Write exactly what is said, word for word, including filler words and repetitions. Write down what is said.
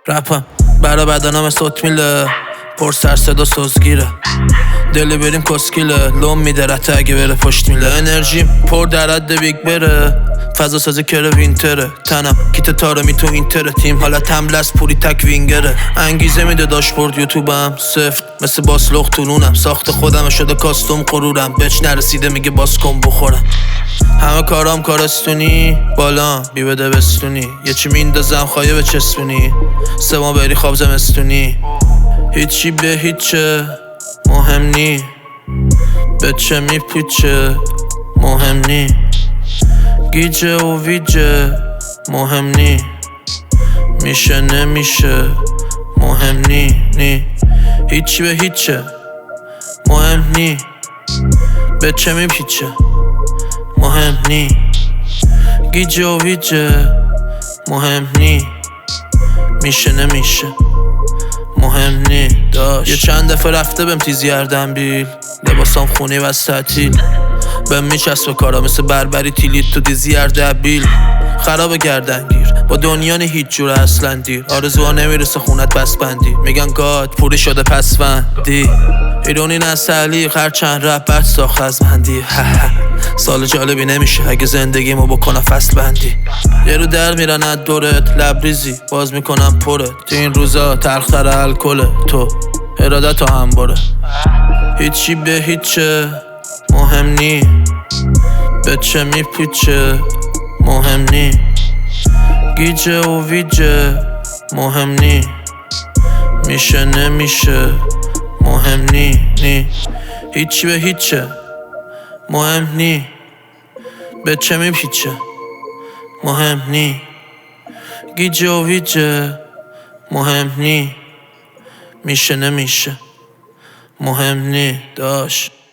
رپم برا بدنم صوت میله، پر سر صدا سوزگیره، دلی بریم کسکیله، لوم میده رته اگه بره پشت میله. انرژیم پر در حد بیگ بره، فضا سازی کره وینتره، تنم کیت تاره می تو اینتره، تیم حالت حمله از پوری تک وینگره، انگیزه میده داشبورد یوتیوبم سفت مثل باسلوخ طولونم، ساخت خودم شده کاستوم غرورم، بچ نرسیده میگه باز کن بخورم، همه کارام کارستونی بالا بی بده بستونی، یه چی میندازم خواهی به چسبونی، سه ما بری خواب زمستونی، هیچی به هیچه مهم نی، به چه میپیچه مهم نی، گیجه و ویجه مهم نی، میشه نمیشه مهم نی نی، هیچی به هیچه مهم نی، به چه میپیچه مهم نی، گیجه و ویجه مهم نی، میشه نمیشه مهم نی. داشت یه چند دفعه رفته بهم تیزی اردن بیل، لباسام خونی و تعطیل، بهم میچسبه کارا مثل بربری تیلیت تو دیزی اردبیل، خراب گردنگیر با دنیا نی هیچ جوره اصلا دیر، آرزوها نمیرسه خونت بسبندی، میگن گاد پوری شده پسوندی، ایرونی نسلی هر چند رپ بد ساخت از مندی، سال جالبی نمیشه اگه زندگیمو بکنم فصل بندی، یه رو در میرن از دورت لبریزی باز میکنم پرت، تو این روزا تلختر الکله تو ارادت تو هم بره، هیچی به هیچه مهم نی، به چه میپیچه مهم نی، گیجه و ویجه مهم نی، میشه نمیشه مهم نی نی، هیچی به هیچه مهم نی، به چه میپیچه مهم نی، گیجه و ویجه مهم نی، میشه نمیشه مهم نی. داشت